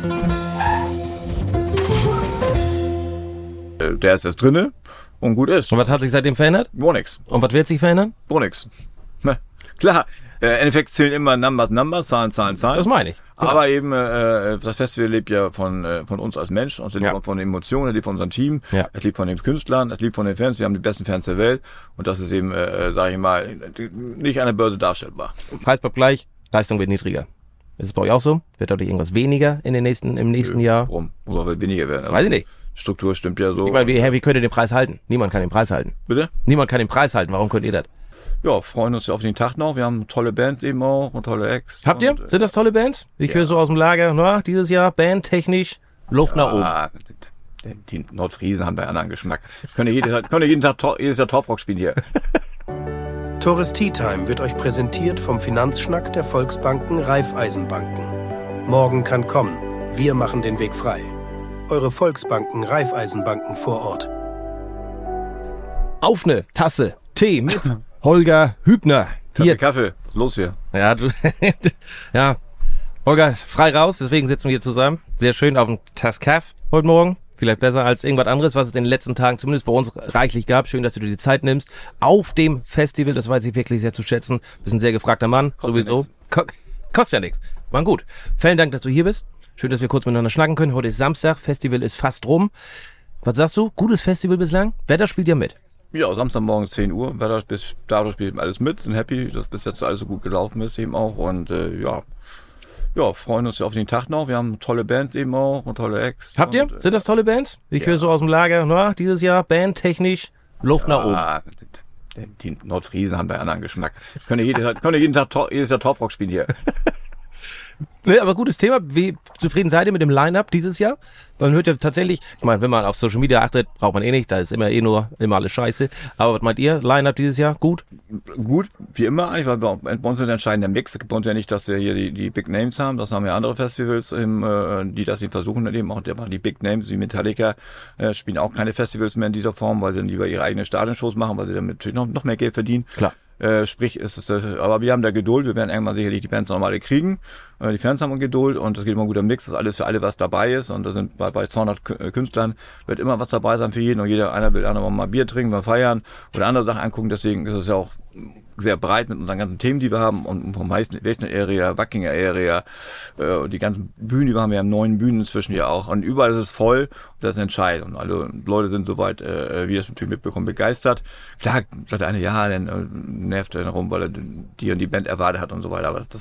Der ist jetzt drinne und gut ist. Und was hat sich seitdem verändert? Gar nichts. Und was wird sich verändern? Gar nichts. Klar, im Endeffekt zählen immer Numbers, Zahlen. Das meine ich. Genau. Aber eben, das Festival lebt ja von uns als Mensch, und es lebt von den Emotionen, es lebt von unserem Team, es lebt von den Künstlern, es lebt von den Fans. Wir haben die besten Fans der Welt und das ist eben, sage ich mal, nicht an der Börse darstellbar. Preis bleibt gleich, Leistung wird niedriger. Ist es bei euch auch so? Wird dadurch irgendwas weniger im nächsten Jahr? Warum? Muss auch weniger werden. Weiß ich nicht. Struktur stimmt ja so. Ich meine, wie könnt ihr den Preis halten? Niemand kann den Preis halten. Bitte? Niemand kann den Preis halten. Warum könnt ihr das? Ja, freuen uns auf den Tag noch. Wir haben tolle Bands eben auch und tolle Acts. Habt ihr? Sind das tolle Bands? Ich höre so aus dem Lager, dieses Jahr bandtechnisch Luft nach oben. Die Nordfriesen haben da einen anderen Geschmack. Können jeden Tag jedes Jahr Torfrock spielen hier. Tourist Tea Time wird euch präsentiert vom Finanzschnack der Volksbanken Raiffeisenbanken. Morgen kann kommen. Wir machen den Weg frei. Eure Volksbanken Raiffeisenbanken vor Ort. Auf eine Tasse Tee mit Holger Hübner. Hier. Kaffee. Los hier. Ja, ja. Holger, frei raus, deswegen sitzen wir hier zusammen. Sehr schön auf dem Tass Kaff heute Morgen. Vielleicht besser als irgendwas anderes, was es in den letzten Tagen zumindest bei uns reichlich gab. Schön, dass du dir die Zeit nimmst. Auf dem Festival, das weiß ich wirklich sehr zu schätzen. Bist ein sehr gefragter Mann, sowieso. Kostet ja nichts. Mann, gut. Vielen Dank, dass du hier bist. Schön, dass wir kurz miteinander schnacken können. Heute ist Samstag, Festival ist fast rum. Was sagst du? Gutes Festival bislang? Wetter spielt ja mit. Ja, Samstagmorgen 10 Uhr. Wetter bis dadurch spielt alles mit. Sind happy, dass bis jetzt alles so gut gelaufen ist eben auch. Und freuen uns auf den Tag noch. Wir haben tolle Bands eben auch und tolle Acts. Habt ihr? Sind das tolle Bands? Ich höre so aus dem Lager, dieses Jahr bandtechnisch Luft nach oben. Die Nordfriesen haben da einen anderen Geschmack. Können jeden Tag jedes Jahr Torfrock spielen hier. Ne, aber gutes Thema. Wie zufrieden seid ihr mit dem Line-Up dieses Jahr? Man hört ja tatsächlich, ich meine, wenn man auf Social Media achtet, braucht man nicht, da ist immer alles scheiße. Aber was meint ihr? Line-Up dieses Jahr? Gut? Gut, wie immer eigentlich, weil bei uns ist entscheidend der Mix. Es gibt uns ja nicht, dass wir hier die Big Names haben. Das haben ja andere Festivals, die das eben versuchen, eben auch die Big Names, wie Metallica, spielen auch keine Festivals mehr in dieser Form, weil sie dann lieber ihre eigenen Stadionshows machen, weil sie damit natürlich noch mehr Geld verdienen. Klar. Sprich, aber wir haben da Geduld, wir werden irgendwann sicherlich die Bands nochmal kriegen. Die Fans haben Geduld und es geht immer ein guter Mix, dass alles für alle was dabei ist. Und da sind bei 200 Künstlern wird immer was dabei sein für jeden und einer will auch mal Bier trinken, mal feiern oder andere Sachen angucken. Deswegen ist es ja auch sehr breit mit unseren ganzen Themen, die wir haben und vom Western Area, Wackinger Area, die ganzen Bühnen, die wir haben 9 Bühnen inzwischen ja auch und überall ist es voll und das ist entscheidend und alle Leute sind soweit, wie das natürlich mitbekommen, begeistert. Klar, sagt der eine, dann nervt er rum, weil er die und die Band erwartet hat und so weiter, aber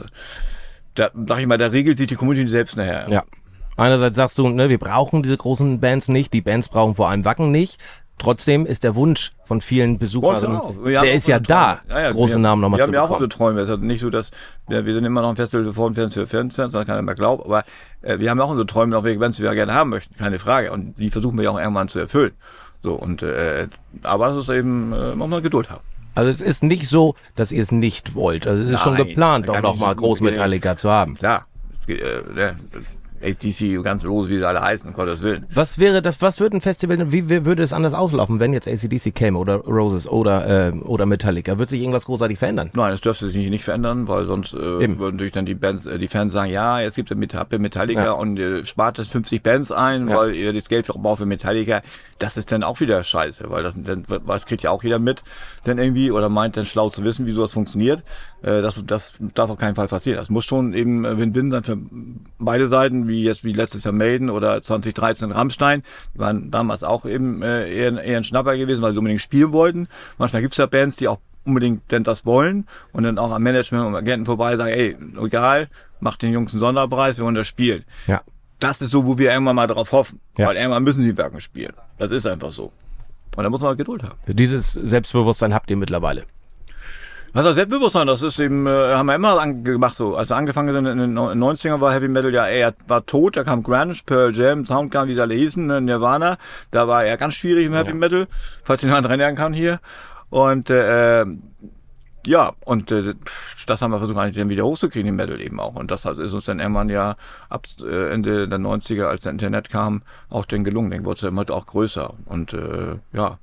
da sag ich mal, da regelt sich die Community selbst nachher. Ja. Einerseits sagst du, wir brauchen diese großen Bands nicht, die Bands brauchen vor allem Wacken nicht. Trotzdem ist der Wunsch von vielen Besuchern, der ist ja da, große Namen nochmal zu bekommen. Wir haben ja auch unsere Träume. Es ist nicht so, dass wir sind immer noch ein Festival für Fans, sondern keiner mehr glaubt. Aber wir haben ja auch unsere Träume, noch welche Bands wir gerne haben möchten, keine Frage. Und die versuchen wir ja auch irgendwann zu erfüllen. So und aber es ist eben, man muss Geduld haben. Also es ist nicht so, dass ihr es nicht wollt. Also es ist schon geplant, doch noch mal groß Metallica zu haben. Klar, es geht, ACDC, ganz los, wie sie alle heißen, um Gottes Willen. Was würde ein Festival, wie würde es anders auslaufen, wenn jetzt ACDC käme oder Roses oder Metallica? Wird sich irgendwas großartig verändern? Nein, das dürfte sich nicht verändern, weil sonst würden natürlich dann die Fans sagen, ja, jetzt gibt es Metallica und spart das 50 Bands ein, weil ihr das Geld braucht für Metallica. Das ist dann auch wieder scheiße, weil das kriegt ja auch jeder mit, dann irgendwie, oder meint dann schlau zu wissen, wie sowas funktioniert. Das darf auf keinen Fall passieren. Das muss schon eben Win-Win sein für beide Seiten, wie letztes Jahr Maiden oder 2013 Rammstein. Die waren damals auch eben eher ein Schnapper gewesen, weil sie unbedingt spielen wollten. Manchmal gibt's ja Bands, die auch unbedingt denn das wollen und dann auch am Management und Agenten vorbei sagen, ey, egal, macht den Jungs einen Sonderpreis, wir wollen das spielen. Ja. Das ist so, wo wir irgendwann mal drauf hoffen, weil irgendwann müssen die Werken spielen. Das ist einfach so. Und da muss man Geduld haben. Dieses Selbstbewusstsein habt ihr mittlerweile. Was das Selbstbewusstsein, das ist eben, haben wir immer gemacht so. Als wir angefangen sind in den 90ern war Heavy Metal er war tot, da kam Grunge, Pearl Jam, Soundgarden, wie sie alle hießen, Nirvana. Da war er ganz schwierig im Heavy Metal, falls ich noch dran erinnern kann hier. Und das haben wir versucht eigentlich dann wieder hochzukriegen im Metal eben auch. Und das ist uns dann irgendwann ab Ende der 90er, als das Internet kam, auch dann gelungen. Dann wurde es ja immer auch größer. Und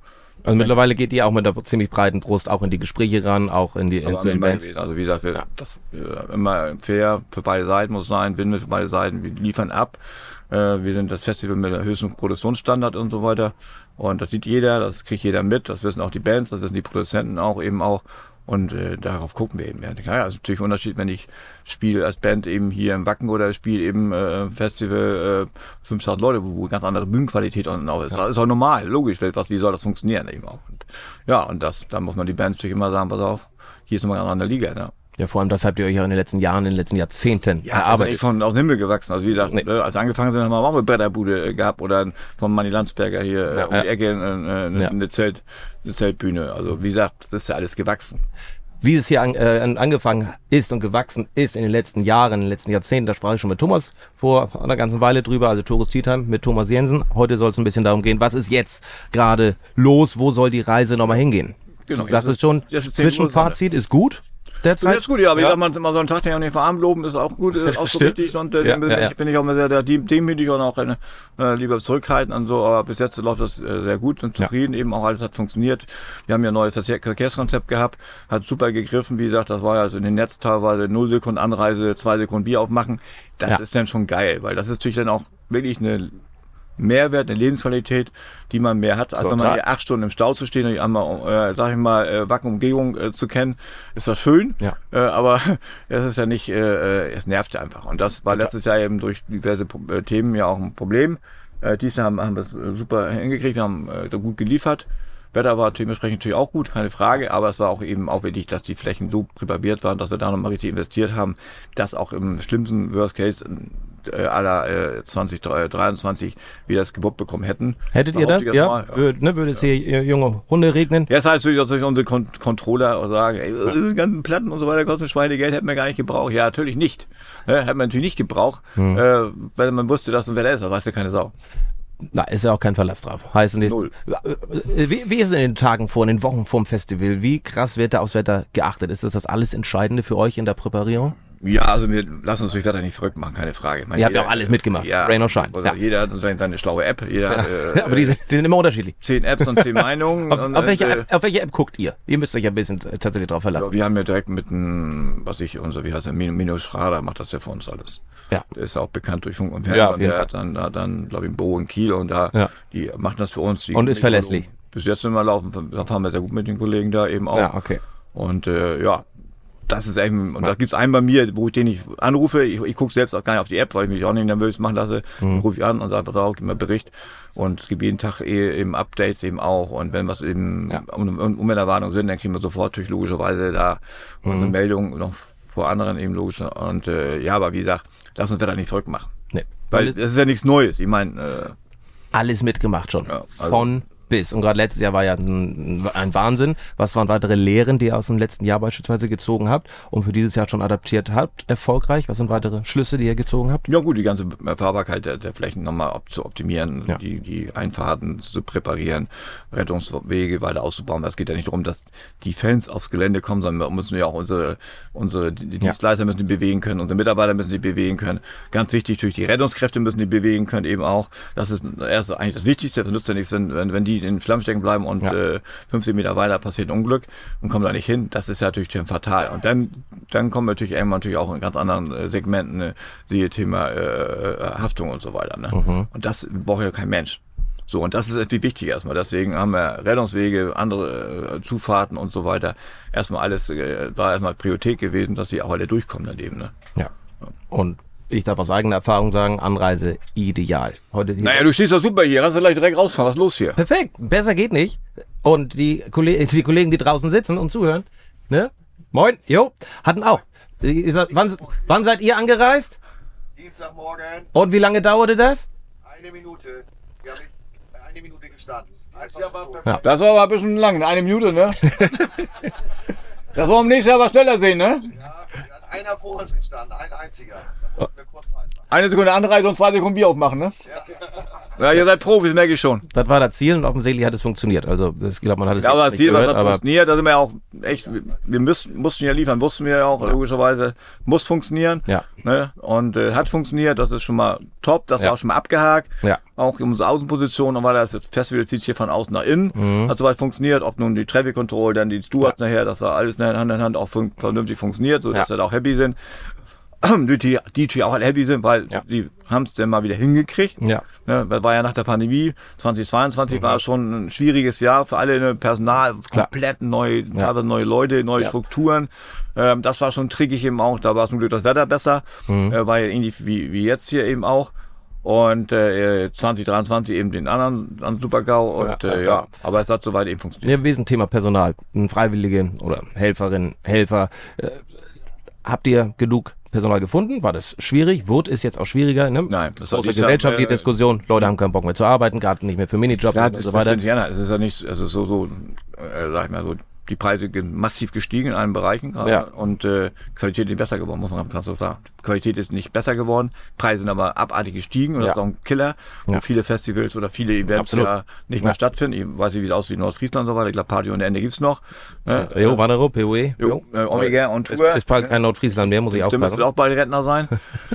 Also mittlerweile geht ihr auch mit einer ziemlich breiten Brust auch in die Gespräche ran, auch in die Aber in Bands. also wie gesagt, das immer fair für beide Seiten muss sein, Win für beide Seiten, wir liefern ab. Wir sind das Festival mit der höchsten Produktionsstandard und so weiter. Und das sieht jeder, das kriegt jeder mit, das wissen auch die Bands, das wissen die Produzenten auch eben auch. Und darauf gucken wir eben. Ja, es ist natürlich ein Unterschied, wenn ich spiele als Band eben hier im Wacken oder spiele eben Festival 5.000 Leute, wo ganz andere Bühnenqualität und auch ist. Das ist auch normal, logisch, wie soll das funktionieren eben auch. Und, ja, und da muss man die Bands natürlich immer sagen, pass auf, hier ist nochmal eine andere Liga. Ne? Ja, vor allem das habt ihr euch ja in den letzten Jahren, in den letzten Jahrzehnten erarbeitet. Ja, aus dem Himmel gewachsen. Also wie gesagt, als wir angefangen sind, haben wir auch eine Bretterbude gehabt oder von Manni Landsberger hier um die Ecke eine Zeltbühne. Also wie gesagt, das ist ja alles gewachsen. Wie es hier angefangen ist und gewachsen ist in den letzten Jahren, in den letzten Jahrzehnten, da sprach ich schon mit Thomas vor einer ganzen Weile drüber, also Tourist Tea Time mit Thomas Jensen. Heute soll es ein bisschen darum gehen, was ist jetzt gerade los, wo soll die Reise nochmal hingehen? Genau, du sagtest schon, Zwischenfazit ist gut. Derzeit? Das ist gut, ja, aber ich sag mal so einen Tag, den den Verarm loben, ist auch gut, ist auch so richtig. Und bin ich auch mal sehr demütig und auch lieber zurückhaltend und so. Aber bis jetzt läuft das sehr gut, sind zufrieden, eben auch alles hat funktioniert. Wir haben ja ein neues Verkehrskonzept gehabt, hat super gegriffen. Wie gesagt, das war ja also in den Netz teilweise 0 Sekunden Anreise, 2 Sekunden Bier aufmachen. Das ist dann schon geil, weil das ist natürlich dann auch wirklich eine Mehrwert, eine Lebensqualität, die man mehr hat, als wenn man hier 8 Stunden im Stau zu stehen und einmal, Wacken-Umgebung zu kennen, ist das schön, aber es ist ja nicht, es nervt ja einfach. Und das war letztes Jahr eben durch diverse Themen ja auch ein Problem. Dieses Jahr haben wir es super hingekriegt, wir haben gut geliefert. Wetter war dementsprechend natürlich auch gut, keine Frage, aber es war auch eben auch wichtig, dass die Flächen so präpariert waren, dass wir da nochmal richtig investiert haben, dass auch im schlimmsten Worst Case aller 2023 wieder das gewuppt bekommen hätten. Hättet ihr das? Ja. Würde es hier junge Hunde regnen? Ja, das heißt natürlich, unsere Controller sagen, die ganzen Platten und so weiter kosten Schweinegeld, hätten wir gar nicht gebraucht. Ja, natürlich nicht. Hätten wir natürlich nicht gebraucht, weil man wusste, dass ein Wetter ist, das weiß ja keine Sau. Na, ist ja auch kein Verlass drauf. Heißt nicht. Wie ist es in den Tagen vor, in den Wochen vorm Festival? Wie krass wird da aufs Wetter geachtet? Ist das alles Entscheidende für euch in der Präparierung? Ja, also wir lassen uns durch Wetter nicht verrückt machen, keine Frage. Ihr habt ja auch alles mitgemacht, Rain or Shine. Jeder hat seine schlaue App. Aber die sind immer unterschiedlich. 10 Apps und 10 Meinungen. Auf welche App guckt ihr? Ihr müsst euch ein bisschen tatsächlich drauf verlassen. Ja, wir haben ja direkt mit einem, wie heißt der, Mino Schrader macht das ja für uns alles. Ja. Der ist ja auch bekannt durch Funk und Fernsehen. Ja, und der hat dann, glaube ich, ein Büro in Kiel und die machen das für uns. Und ist verlässlich. Bis jetzt, wenn wir laufen, da fahren wir sehr gut mit den Kollegen da eben auch. Ja, okay. Und das ist eben, und da gibt's einen bei mir, den ich anrufe, ich gucke selbst auch gar nicht auf die App, weil ich mich auch nicht nervös machen lasse, rufe ich an und sage, pass auf, gib mir Bericht und es gibt jeden Tag eben Updates eben auch und wenn was eben Umwelterwarnungen sind, dann kriegen wir sofort natürlich logischerweise da unsere Meldung noch vor anderen eben logisch und aber wie gesagt, lass uns da nicht verrückt machen. Nee. Weil das ist ja nichts Neues, ich meine alles mitgemacht schon, von bis. Und gerade letztes Jahr war ja ein Wahnsinn. Was waren weitere Lehren, die ihr aus dem letzten Jahr beispielsweise gezogen habt und für dieses Jahr schon adaptiert habt, erfolgreich? Was sind weitere Schlüsse, die ihr gezogen habt? Ja gut, die ganze Fahrbarkeit der Flächen nochmal zu optimieren, die Einfahrten zu präparieren, Rettungswege weiter auszubauen. Das geht ja nicht darum, dass die Fans aufs Gelände kommen, sondern wir müssen ja auch unsere Dienstleister müssen die bewegen können, unsere Mitarbeiter müssen die bewegen können. Ganz wichtig, natürlich die Rettungskräfte müssen die bewegen können eben auch. Das ist erst eigentlich das Wichtigste. Das nützt ja nichts, wenn die in Flammen stecken bleiben und 50 Meter weiter passiert ein Unglück und kommen da nicht hin. Das ist ja natürlich fatal. Und dann kommen natürlich irgendwann auch in ganz anderen Segmenten, siehe Thema Haftung und so weiter. Ne? Und das braucht ja kein Mensch. So, und das ist viel wichtiger erstmal. Deswegen haben wir Rettungswege, andere Zufahrten und so weiter. Erstmal alles, war erstmal Priorität gewesen, dass die auch alle durchkommen daneben. Ne? Ja. Und ich darf aus eigener Erfahrung sagen, Anreise ideal. Heute naja, du stehst doch super hier, kannst du gleich direkt rausfahren, was ist los hier? Perfekt, besser geht nicht. Und die Kollegen, die draußen sitzen und zuhören, ne? Moin, hatten auch. Wann seid ihr angereist? Dienstagmorgen. Und wie lange dauerte das? 1 Minute. Wir haben 1 Minute gestanden. Das war aber ein bisschen lang, 1 Minute, ne? Das wollen wir nächstes Jahr aber schneller sehen, ne? Ja, hat einer vor uns gestanden, ein einziger. 1 Sekunde Anreise und 2 Sekunden Bier aufmachen, ne? Ja. Ja, ihr seid Profis, merke ich schon. Das war das Ziel und offensichtlich hat es funktioniert. Also ich glaube, man hat es Ja, aber jetzt das nicht Ziel, was gehört, hat aber funktioniert, da sind wir ja auch echt, wir mussten ja liefern, wussten wir ja auch, logischerweise, muss funktionieren. Ja. Ne? Und hat funktioniert, das ist schon mal top, das Ja. war auch schon mal abgehakt. Ja. Auch in unserer Außenposition, und weil das Festival zieht hier von außen nach innen, hat soweit funktioniert, ob nun die Traffic Control, dann die Stewards nachher, dass da alles Hand in Hand auch vernünftig funktioniert, sodass wir da auch happy sind. Die auch alle happy sind, weil die haben es dann mal wieder hingekriegt. Ja. Ne, das war ja nach der Pandemie. 2022 war schon ein schwieriges Jahr für alle, ne, Personal, komplett neu, teilweise neue Leute, neue Strukturen. Das war schon trickig eben auch. Da war zum Glück das Wetter besser. War ja ähnlich wie jetzt hier eben auch. Und 2023 eben den anderen Super-GAU. Und aber es hat soweit eben funktioniert. Ja, Wesentthema Personal. Freiwillige oder Helferinnen, Helfer. Habt ihr genug Personal gefunden? War das schwierig? Wurde es jetzt auch schwieriger? Ne? Nein, das große gesellschaftliche Diskussion. Leute haben keinen Bock mehr zu arbeiten, gerade nicht mehr für Minijobs und so weiter. Es ist ja nicht, es ist so, sag ich mal so, die Preise massiv gestiegen in allen Bereichen gerade. Ja. Und Qualität ist besser geworden, muss man ganz so sagen. Qualität ist nicht besser geworden, Preise sind aber abartig gestiegen und das ist auch ein Killer, wo viele Festivals oder viele Events ja nicht mehr stattfinden. Ich weiß nicht, wie es aussieht in Nordfriesland und so weiter. Ich glaube, Party ohne Ende gibt's noch. Ne? Jo, Wanero, POE. Omega und Tour. Ist bald kein Nordfriesland mehr, muss ich Du müsstest aufpassen. auch bald Rentner sein.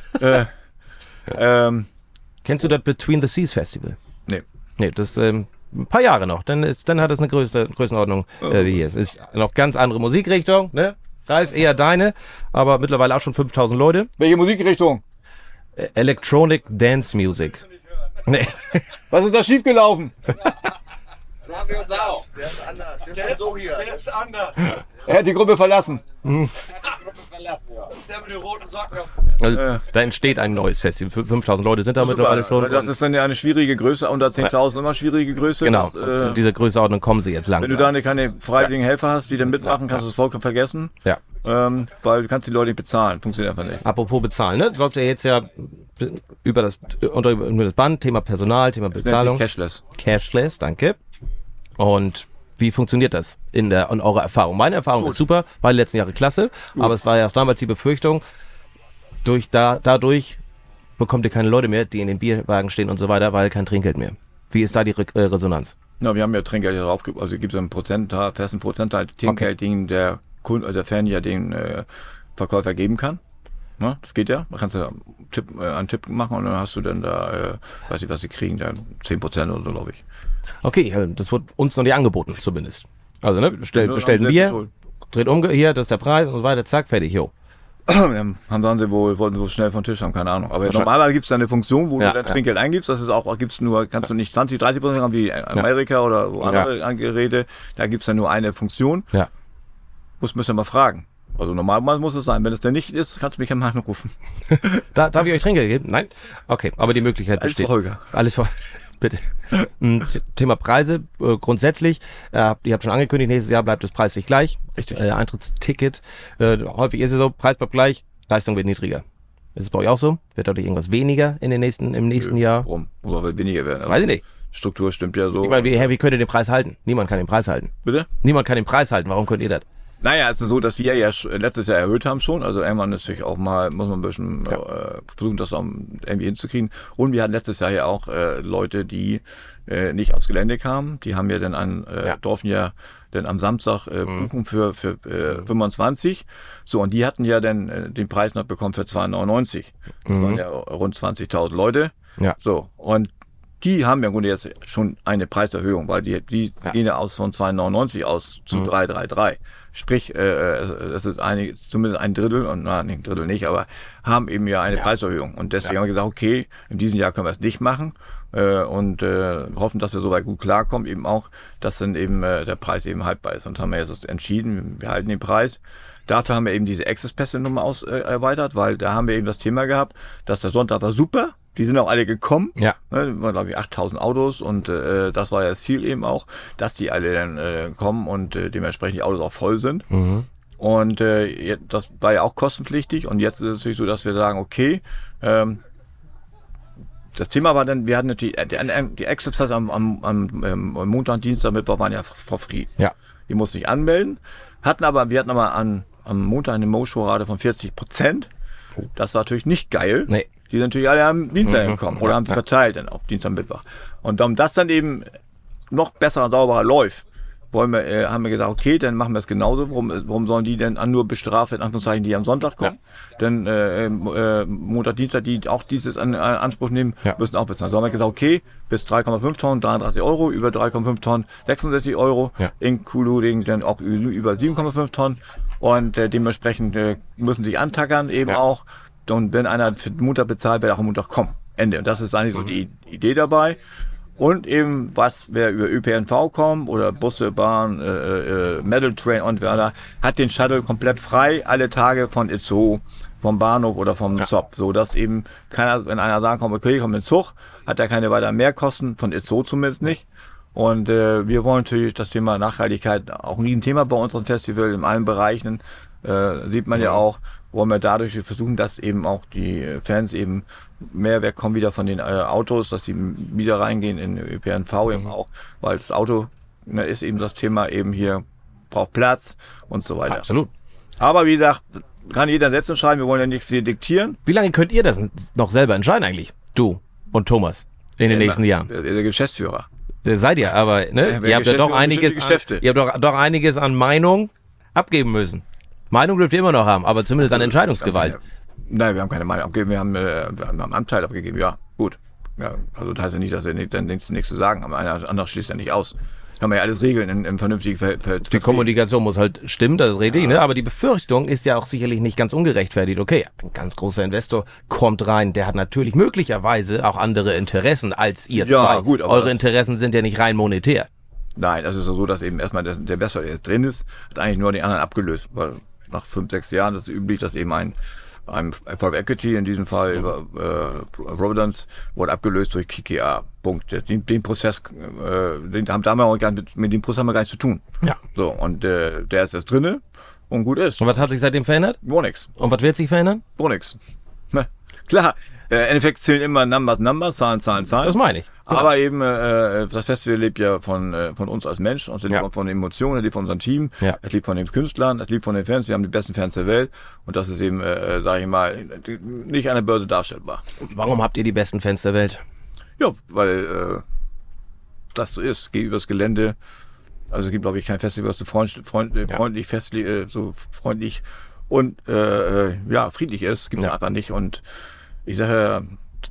Kennst du das Between the Seas Festival? Nee. Nee, das ein paar Jahre noch. Dann hat es eine Größenordnung wie hier. Es ist noch ganz andere Musikrichtung, ne? Ralf, eher deine, aber mittlerweile auch schon 5000 Leute. Welche Musikrichtung? Electronic Dance Music. Nee. Was ist da schiefgelaufen? Fragen wir uns auch. Der ist anders. Der ist so hier. Der ist anders. Er hat die Gruppe verlassen. Der mit den roten Socken. Also, da entsteht ein neues Festival. 5000 Leute sind da mittlerweile schon. Das ist dann ja eine schwierige Größe, unter 10.000 immer schwierige Größe. Genau, Das, in dieser Größenordnung kommen sie jetzt wenn du langsam. da keine freiwilligen Helfer hast, die dann mitmachen, kannst du es vollkommen vergessen. Ja. Weil du kannst die Leute nicht bezahlen. Funktioniert einfach nicht. Apropos bezahlen, ne? Läuft ja jetzt ja über das Band, Thema Personal, Thema Nennt Bezahlung. sich Cashless. Cashless, danke. Und wie funktioniert das in eurer Erfahrung? Meine Erfahrung ist super, war die letzten Jahre klasse, aber es war ja damals die Befürchtung, dadurch bekommt ihr keine Leute mehr, die in den Bierwagen stehen und so weiter, weil kein Trinkgeld mehr. Wie ist da die Resonanz? Ja, wir haben ja Trinkgeld drauf, also gibt es einen festen Prozentteil Trinkgeld, den der Fan ja den Verkäufer geben kann. Ne? Das geht ja. Da kannst du einen Tipp machen und dann hast du dann da, weiß ich was sie kriegen, dann 10% oder so, glaube ich. Okay, das wurde uns noch nicht angeboten, zumindest. Also, ne, bestellt ein Bier, dreht hier, das ist der Preis und so weiter, zack, fertig, jo. Wollten sie wohl schnell vom Tisch haben, keine Ahnung. Aber normalerweise gibt es da eine Funktion, wo du dann Trinkgeld eingibst. Das ist auch, kannst du nicht 20-30% haben wie in Amerika oder wo andere Geräte. Da gibt es dann nur eine Funktion. Ja. Müsst ihr mal fragen. Also normalerweise muss es sein. Wenn es denn nicht ist, kannst du mich am Nachhinein rufen. Darf ich euch Trinkgeld geben? Nein? Okay, aber die Möglichkeit Alles besteht. für Holger. Alles für bitte. Thema Preise, grundsätzlich, ihr habt schon angekündigt, nächstes Jahr bleibt es preislich gleich. Richtig. Eintrittsticket, häufig ist es so, Preis bleibt gleich, Leistung wird niedriger. Ist es bei euch auch so? Wird dadurch irgendwas weniger im nächsten Jahr? Warum? Muss auch weniger werden. Also Weiß ich nicht. Struktur stimmt ja so. Ich meine, wie könnt ihr den Preis halten? Niemand kann den Preis halten. Bitte? Niemand kann den Preis halten, warum könnt ihr das? Naja, es ist so, dass wir ja letztes Jahr erhöht haben schon. Also irgendwann natürlich auch mal, muss man ein bisschen versuchen, das auch irgendwie hinzukriegen. Und wir hatten letztes Jahr ja auch Leute, die nicht aufs Gelände kamen. Die haben ja dann durften ja dann am Samstag buchen für 25. So, und die hatten ja dann den Preis noch bekommen für 2,99. Das waren ja rund 20.000 Leute. Ja. So, und die haben ja im Grunde jetzt schon eine Preiserhöhung, weil die gehen ja aus von 2,99 aus zu 3,33. Sprich, das ist zumindest ein Drittel, und ein Drittel nicht, aber haben eben ja eine Preiserhöhung. Und deswegen haben wir gesagt, okay, in diesem Jahr können wir es nicht machen und hoffen, dass wir soweit gut klarkommen, eben auch, dass dann eben der Preis eben haltbar ist. Und haben wir jetzt entschieden, wir halten den Preis. Dafür haben wir eben diese Access-Pässe-Nummer erweitert, weil da haben wir eben das Thema gehabt, dass der Sonntag war super. Die sind auch alle gekommen. Ja. Ne, waren, glaube ich, 8.000 Autos und das war ja das Ziel eben auch, dass die alle dann kommen und dementsprechend die Autos auch voll sind. Mhm. Und das war ja auch kostenpflichtig und jetzt ist es natürlich so, dass wir sagen, okay, das Thema war dann, wir hatten die Access am Montag und Dienstag, Mittwoch waren ja for free. Ja. Die mussten nicht anmelden, wir hatten aber am Montag eine Mo-Show-Rate von 40%. Das war natürlich nicht geil. Nee. die sind natürlich alle am Dienstag gekommen oder haben es verteilt dann auf Dienstag und Mittwoch. Und um das dann eben noch besser und sauberer läuft, haben wir gesagt, okay, dann machen wir es genauso. Warum sollen die denn nur bestraft, in Anführungszeichen, die am Sonntag kommen? Denn Montag, Dienstag, die auch dieses in Anspruch nehmen, müssen auch bezahlen. So haben wir gesagt, okay, bis 3,5 Tonnen 33 Euro, über 3,5 Tonnen 66 Euro, including dann auch über 7,5 Tonnen. Und dementsprechend müssen sich antackern eben auch. Und wenn einer für Montag bezahlt, wird auch am Montag kommen. Ende. Und das ist eigentlich so die Idee dabei. Und eben, wer über ÖPNV kommt oder Busse, Bahn, Metal Train und weiter, hat den Shuttle komplett frei, alle Tage von Itzehoe, vom Bahnhof oder vom Zopp. So dass eben keiner, wenn einer sagen kommt, okay, ich komme in den Zug, hat er keine weiteren Mehrkosten, von Itzehoe zumindest nicht. Und wir wollen natürlich das Thema Nachhaltigkeit, auch ein Riesenthema bei unserem Festival, in allen Bereichen, sieht man ja auch, wollen wir dadurch versuchen, dass eben auch die Fans eben mehr wegkommen wieder von den Autos, dass sie wieder reingehen in ÖPNV eben auch, weil das Auto ist eben das Thema eben hier, braucht Platz und so weiter. Absolut. Aber wie gesagt, kann jeder selbst entscheiden, wir wollen ja nichts hier diktieren. Wie lange könnt ihr das noch selber entscheiden eigentlich? Du und Thomas in den nächsten Jahren? Der Geschäftsführer. Seid ihr, aber ne? Ihr habt ja doch doch einiges an Meinung abgeben müssen. Meinung dürft ihr immer noch haben, aber zumindest an Entscheidungsgewalt. Nein, wir haben keine Meinung abgegeben, wir haben Anteil abgegeben, ja, gut. Ja, also das heißt ja nicht, dass wir dann nichts zu sagen haben, einer andere schließt ja nicht aus. Kann man ja alles regeln im vernünftigen Verhältnis. Die Kommunikation muss halt stimmen, das ist richtig, ne? Aber die Befürchtung ist ja auch sicherlich nicht ganz ungerechtfertigt. Okay, ein ganz großer Investor kommt rein, der hat natürlich möglicherweise auch andere Interessen als ihr zwei. Gut, aber eure Interessen sind ja nicht rein monetär. Nein, das ist so, dass eben erstmal der Investor, der jetzt drin ist, hat eigentlich nur den anderen abgelöst, weil nach 5, 6 Jahren ist es üblich, dass eben ein Private Equity, in diesem Fall Providence, wurde abgelöst durch KKR. Punkt. Den Prozess, mit dem Prozess haben wir gar nichts zu tun. Ja. So, und der ist jetzt drinne und gut ist. Und was hat sich seitdem verändert? Gar nichts. Und was wird sich verändern? Gar nichts. Klar, im Endeffekt zählen immer Numbers, Zahlen. Das meine ich. Genau. Aber eben, das Festival lebt ja von uns als Mensch, und es lebt von den Emotionen, es lebt von unserem Team, es lebt von den Künstlern, es lebt von den Fans, wir haben die besten Fans der Welt, und das ist eben, sage ich mal, nicht an der Börse darstellbar. Warum habt ihr die besten Fans der Welt? Ja, weil das so ist, gegenüber das Gelände, also es gibt, glaube ich, kein Festival, das so freundlich und friedlich ist, gibt es einfach nicht, und ich sage,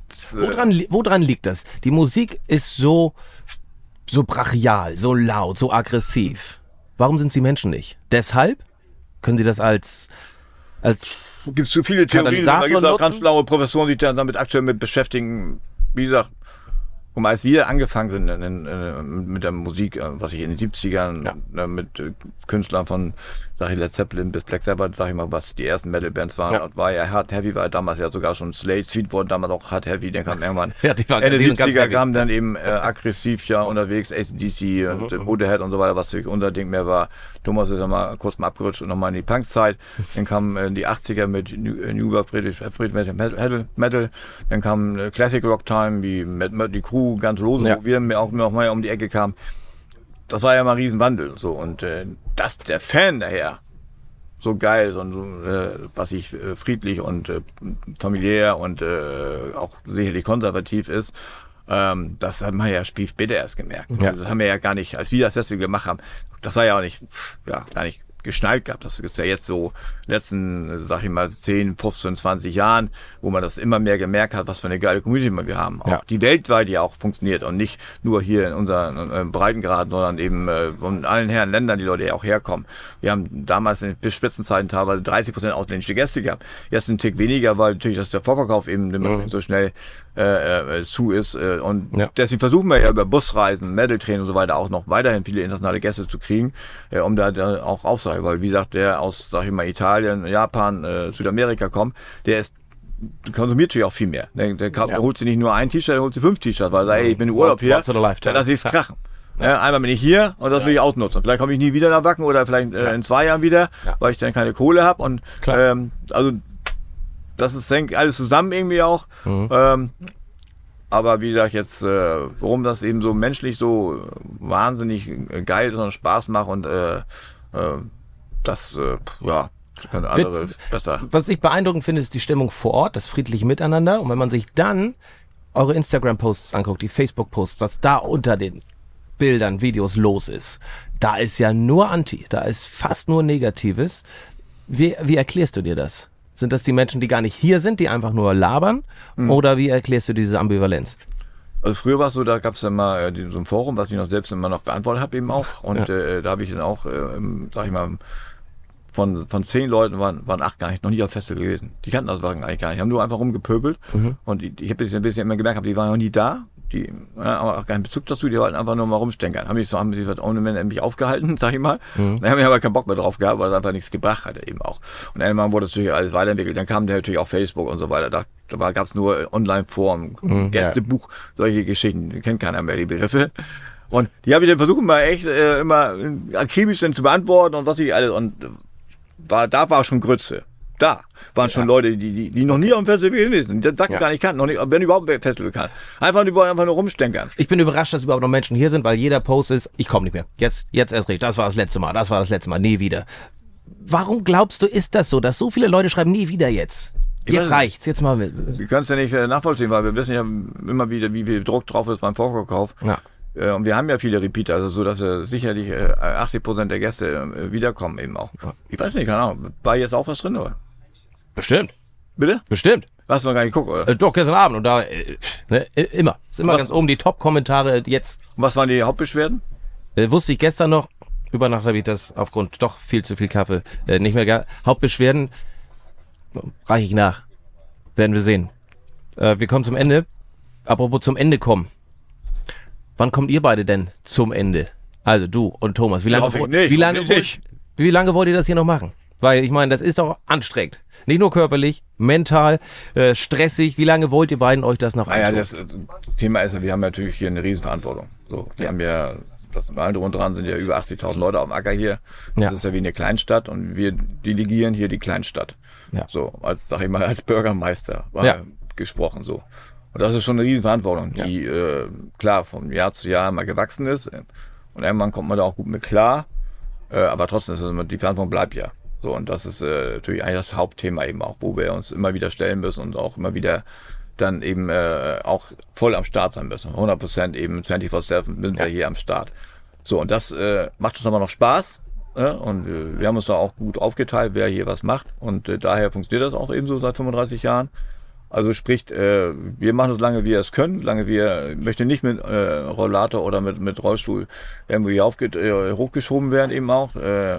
Woran liegt das? Die Musik ist so brachial, so laut, so aggressiv. Warum sind sie Menschen nicht? Deshalb? Können sie das als gibt es zu viele Theorien, da gibt es auch ganz blaue Professoren, die sich damit aktuell mit beschäftigen. Wie gesagt, als wir angefangen sind mit der Musik, was ich in den 70ern mit Künstlern von, sag ich, Led Zeppelin bis Black Sabbath, sag ich mal, was die ersten Metal-Bands waren, war ja Hard Heavy, war damals ja sogar schon Slade, Sweet wurde damals auch Hard Heavy, dann kam irgendwann Ende 70er kamen dann eben aggressiv unterwegs, AC/DC und Motorhead und so weiter, was natürlich unser Ding mehr war. Thomas ist ja mal kurz mal abgerutscht und nochmal in die Punk-Zeit. Dann kamen die 80er mit New York British Metal, dann kam Classic Rock Time, wie Mötley Crüe, ganz lose, wo wir auch noch mal um die Ecke kamen. Das war ja mal ein Riesenwandel, so, und dass der Fan daher so geil, was ich friedlich und familiär und auch sicherlich konservativ ist, das haben wir ja später erst gemerkt. Ja. Das haben wir ja gar nicht, als wir das Festival gemacht haben, das war ja auch nicht, gar nicht geschnallt gehabt. Das ist ja jetzt so letzten, sag ich mal, 10, 15, 20 Jahren, wo man das immer mehr gemerkt hat, was für eine geile Community wir haben. Auch die weltweit ja auch funktioniert und nicht nur hier in unseren Breitengraden, sondern eben von allen Herren Ländern, die Leute ja auch herkommen. Wir haben damals in den Spitzenzeiten teilweise 30% ausländische Gäste gehabt. Jetzt ein Tick weniger, weil natürlich der Vorverkauf eben so schnell zu ist. Und deswegen versuchen wir ja über Busreisen, Metal-Train und so weiter auch noch weiterhin viele internationale Gäste zu kriegen, um da auch aufzuhalten. Weil, wie gesagt, der aus, sag ich mal, Italien, Japan, Südamerika kommt, der konsumiert natürlich auch viel mehr. Der holt sich nicht nur ein T-Shirt, der holt sich 5 T-Shirts, weil er sagt, ey, ich bin im Urlaub hier, dann lass ich's krachen. Ja, einmal bin ich hier und das will ich ausnutzen. Vielleicht komme ich nie wieder nach Wacken oder vielleicht in 2 Jahren wieder, weil ich dann keine Kohle habe. Und also das hängt alles zusammen irgendwie auch. Aber wie gesagt, jetzt, warum das eben so menschlich so wahnsinnig geil ist und Spaß macht und das Das können andere besser. Was ich beeindruckend finde, ist die Stimmung vor Ort, das friedliche Miteinander. Und wenn man sich dann eure Instagram-Posts anguckt, die Facebook-Posts, was da unter den Bildern, Videos los ist, da ist ja nur Anti, da ist fast nur Negatives. Wie erklärst du dir das? Sind das die Menschen, die gar nicht hier sind, die einfach nur labern? Oder wie erklärst du diese Ambivalenz? Also früher war es so, da gab es dann mal so ein Forum, was ich noch selbst immer noch beantwortet habe eben auch. Und da habe ich dann auch, sag ich mal, von 10 Leuten waren 8 gar nicht, noch nie auf Festival gewesen. Die kannten das Wagen eigentlich gar nicht. Die haben nur einfach rumgepöbelt. Und ich habe ein bisschen immer gemerkt, die waren noch nie da. Die haben auch keinen Bezug dazu, die wollten einfach nur mal rumstenkern. Haben sich ohne Männer mich aufgehalten, sag ich mal. Dann haben wir aber keinen Bock mehr drauf gehabt, weil es einfach nichts gebracht hat eben auch. Und irgendwann wurde natürlich alles weiterentwickelt. Dann kam der natürlich auch Facebook und so weiter. Da gab es nur Online-Foren, Gästebuch, solche Geschichten. Die kennt keiner mehr, die Begriffe. Und die habe ich dann versucht, mal echt immer akribisch dann zu beantworten und was ich alles. Und da war schon Grütze. Da waren schon Leute, die noch nie auf dem Festival gewesen sind. Die das gar nicht kannten, noch nicht, wenn überhaupt ein Festival kann. Die wollen einfach nur rumstenkern. Ich bin überrascht, dass überhaupt noch Menschen hier sind, weil jeder Post ist, ich komme nicht mehr. Jetzt erst recht. Das war das letzte Mal, nie wieder. Warum glaubst du, ist das so, dass so viele Leute schreiben, nie wieder jetzt? Jetzt reicht's, jetzt mal. Wir können es ja nicht nachvollziehen, weil wir wissen ja immer wieder, wie viel Druck drauf ist beim Vorverkauf. Ja. Und wir haben ja viele Repeater, also so, dass sicherlich 80% der Gäste wiederkommen eben auch. Ich weiß nicht, keine Ahnung. War jetzt auch was drin, oder? Bestimmt. Bitte? Bestimmt. Hast du noch gar nicht geguckt, oder? Doch, gestern Abend. Und da, immer. Ist immer ganz oben die Top-Kommentare jetzt. Und was waren die Hauptbeschwerden? Wusste ich gestern noch. Über Nacht habe ich das aufgrund doch viel zu viel Kaffee nicht mehr Hauptbeschwerden reiche ich nach. Werden wir sehen. Wir kommen zum Ende. Apropos zum Ende kommen. Wann kommt ihr beide denn zum Ende? Also du und Thomas. Wie lange wollt ihr das hier noch machen? Weil ich meine, das ist doch anstrengend. Nicht nur körperlich, mental, stressig. Wie lange wollt ihr beiden euch das noch antun? Das Thema ist ja, wir haben natürlich hier eine Riesenverantwortung. So, wir haben ja, allen drunter dran sind ja über 80.000 Leute auf dem Acker hier. Das ist ja wie eine Kleinstadt und wir delegieren hier die Kleinstadt. Ja. So, als Bürgermeister gesprochen so. Und das ist schon eine Riesenverantwortung, die klar von Jahr zu Jahr immer gewachsen ist. Und irgendwann kommt man da auch gut mit klar. Aber trotzdem ist es immer, die Verantwortung bleibt ja. So, und das ist natürlich eigentlich das Hauptthema eben auch, wo wir uns immer wieder stellen müssen und auch immer wieder dann eben auch voll am Start sein müssen. 100% eben 24/7 sind wir hier am Start. So, und das macht uns aber noch Spaß. Und wir haben uns da auch gut aufgeteilt, wer hier was macht. Und daher funktioniert das auch eben so seit 35 Jahren. Also sprich, wir machen es lange wir es können, möchte nicht mit Rollator oder mit Rollstuhl irgendwie hochgeschoben werden eben auch.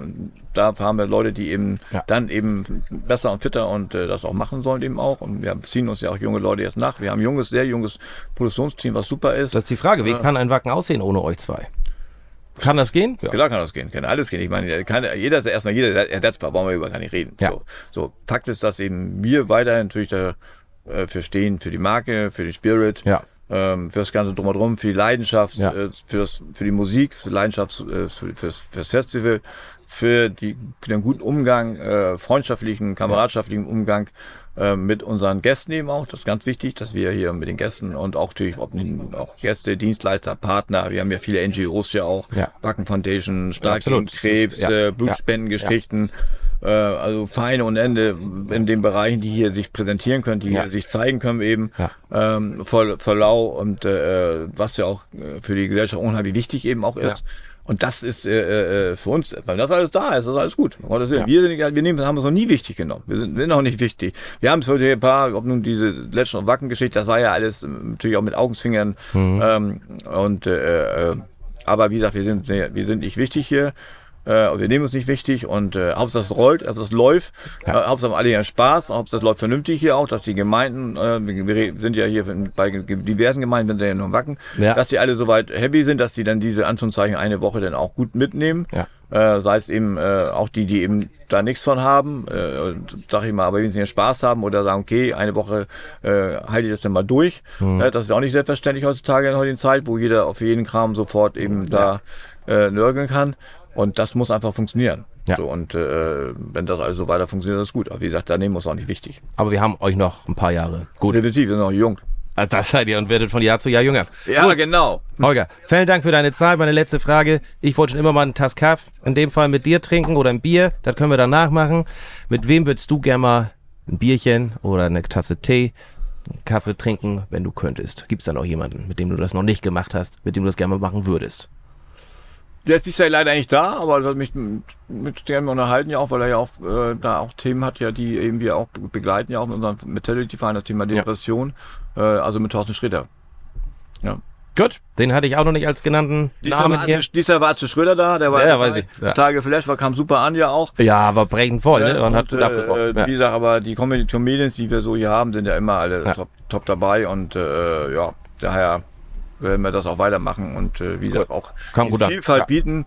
Da haben wir Leute, die eben dann eben besser und fitter und das auch machen sollen eben auch. Und wir ziehen uns ja auch junge Leute jetzt nach. Wir haben ein sehr junges Produktionsteam, was super ist. Das ist die Frage, wie kann ein Wacken aussehen ohne euch zwei? Kann das gehen? Ja. Klar kann das gehen, kann alles gehen. Ich meine, jeder ersetzbar, brauchen wir über gar nicht reden. Ja. So, Fakt ist, dass eben wir weiterhin natürlich für stehen, für die Marke, für den Spirit, für das ganze Drumherum, für die Leidenschaft, für die Musik, für die Leidenschaft, fürs Festival, für den guten Umgang, freundschaftlichen, kameradschaftlichen Umgang mit unseren Gästen eben auch. Das ist ganz wichtig, dass wir hier mit den Gästen und auch natürlich auch Gäste, Dienstleister, Partner, wir haben ja viele NGOs ja auch, Wacken Foundation, Stark gegen Krebs, Blutspendengeschichten, also Vereine und Ende in den Bereichen, die hier sich präsentieren können, die hier sich zeigen können eben, voll lau und was ja auch für die Gesellschaft unheimlich wichtig eben auch ist. Und das ist für uns, weil das alles da ist, das ist alles gut. Wir haben es noch nie wichtig genommen. Wir sind noch nicht wichtig. Wir haben es heute ein paar, ob nun diese Legend- und Wacken-Geschichte, das war ja alles natürlich auch mit Augenzwinkern. Aber wie gesagt, wir sind nicht wichtig hier. Wir nehmen uns nicht wichtig und Hauptsache es rollt, Hauptsache es läuft, Hauptsache alle haben Spaß, Hauptsache es läuft vernünftig hier auch, dass die Gemeinden, wir sind ja hier bei diversen Gemeinden, sind ja noch Wacken, dass die alle soweit happy sind, dass die dann diese Anführungszeichen eine Woche dann auch gut mitnehmen, sei es eben auch die eben da nichts von haben, sag ich mal, aber wenn sie Spaß haben oder sagen, okay, eine Woche halte ich das dann mal durch, das ist auch nicht selbstverständlich heutzutage in der heutigen Zeit, wo jeder auf jeden Kram sofort eben da nörgeln kann. Und das muss einfach funktionieren. So, und wenn das alles so weiter funktioniert, ist gut. Aber wie gesagt, da nehmen wir uns auch nicht wichtig. Aber wir haben euch noch ein paar Jahre. Gut. Definitiv, wir sind noch jung. Das seid ihr und werdet von Jahr zu Jahr jünger. Ja, Gut. genau. Holger, vielen Dank für deine Zeit. Meine letzte Frage. Ich wollte schon immer mal einen Tass Kaff, in dem Fall mit dir trinken oder ein Bier. Das können wir danach machen. Mit wem würdest du gerne mal ein Bierchen oder eine Tasse Tee, einen Kaffee trinken, wenn du könntest? Gibt es da noch jemanden, mit dem du das noch nicht gemacht hast, mit dem du das gerne mal machen würdest? Der ist dieses Jahr leider nicht da, aber hat mich mit dem unterhalten ja auch, weil er ja auch da auch Themen hat, ja, die eben wir auch begleiten, ja auch mit unserem Metality-Verein, das Thema Depression, also mit Thorsten Sträter. Ja. Gut, den hatte ich auch noch nicht als genannten Namen hier. Dieses Jahr war Arzt Schröder da, der war Ja, weiß ich. Ja. total geflasht, kam super an ja auch. Ja, war brechend voll, ne? Und hat gut Wie abgebrochen. Ja. gesagt, aber die Comedians, die wir so hier haben, sind ja immer alle top dabei und ja, daher werden wir das auch weitermachen und wie gesagt auch Kam gut an. Vielfalt bieten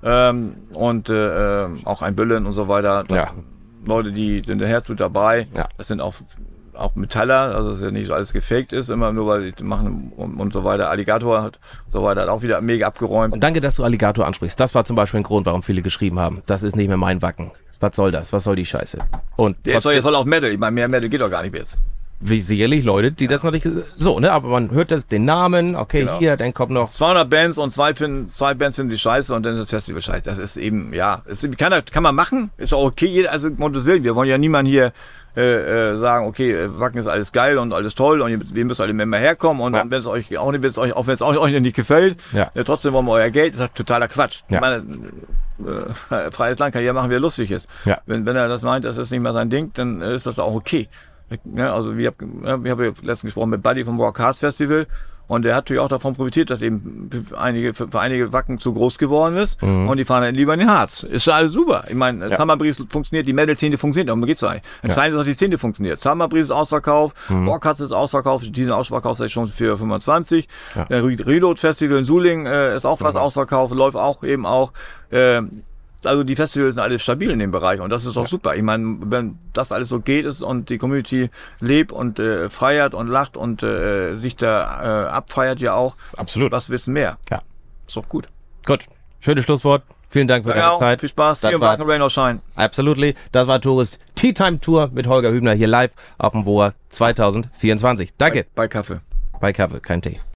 und auch ein Büllen und so weiter. Das Leute, die sind der Herzblut dabei. Ja. Das sind auch Metaller, also dass ja nicht so alles gefaked ist, immer nur weil die machen und so weiter. Alligator hat so weiter hat auch wieder mega abgeräumt. Und danke, dass du Alligator ansprichst. Das war zum Beispiel ein Grund, warum viele geschrieben haben. Das ist nicht mehr mein Wacken. Was soll das? Was soll die Scheiße? Und der soll jetzt auch Metal. Ich meine, mehr Metal geht doch gar nicht mehr jetzt. Wie sicherlich Leute, die das noch nicht so, ne? Aber man hört das, den Namen, okay, genau. Hier, dann kommt noch 200 Bands und zwei Bands finden die scheiße und dann ist das Festival scheiße. Das ist eben, ja, kann man machen, ist auch okay. Also um Gottes Willen, wir wollen ja niemanden hier sagen, okay, Wacken ist alles geil und alles toll und wir müssen alle immer herkommen und wenn es euch auch nicht, wenn es euch nicht gefällt, trotzdem wollen wir euer Geld, das ist totaler Quatsch. Ja. Ich meine, freies Land kann ja machen, wie er lustig ist. Ja. Wenn er das meint, das ist nicht mehr sein Ding, dann ist das auch okay. Ja, also wir haben ja letztens gesprochen mit Buddy vom Rock Hearts Festival und der hat natürlich auch davon profitiert, dass eben für einige Wacken zu groß geworden ist und die fahren dann lieber in den Harz. Ist ja alles super. Ich meine, Summerbreeze funktioniert, die Metal-Szene funktioniert, darum geht's eigentlich. Entscheidend ist, dass die Szene funktioniert. Summerbreeze ist ausverkauft, Rock Hearts ist ausverkauft, die sind ausverkauft seit schon für 25. Der Reload Festival in Suling ist auch fast ausverkauft, läuft auch eben auch. Also die Festivals sind alle stabil in dem Bereich und das ist auch super. Ich meine, wenn das alles so geht ist und die Community lebt und feiert und lacht und sich da abfeiert ja auch. Absolut. Was wissen mehr? Ja. Ist doch gut. Gut. Schönes Schlusswort. Vielen Dank für deine Zeit. Viel Spaß. See you Wacken, Rain or Shine. Absolutely. Das war Tourist Tea Time Tour mit Holger Hübner hier live auf dem WOA 2024. Danke. Bei Kaffee. Bei Kaffee, kein Tee.